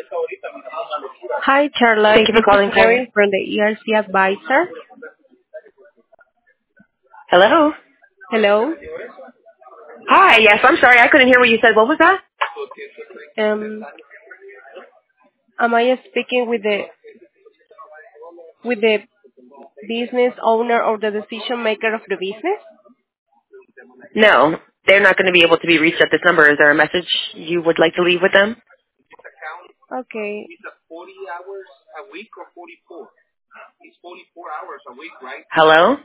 Hi, Charlotte. Thank you for This is calling for. Mary from the ERC Advisor. Hello? Hello. Hi, yes, I'm sorry. I couldn't hear what you said. What was that? Um, am I speaking with the business owner or the decision maker of the business? No, they're not going to be able to be reached at this number. Is there a message you would like to leave with them? Okay. Hello?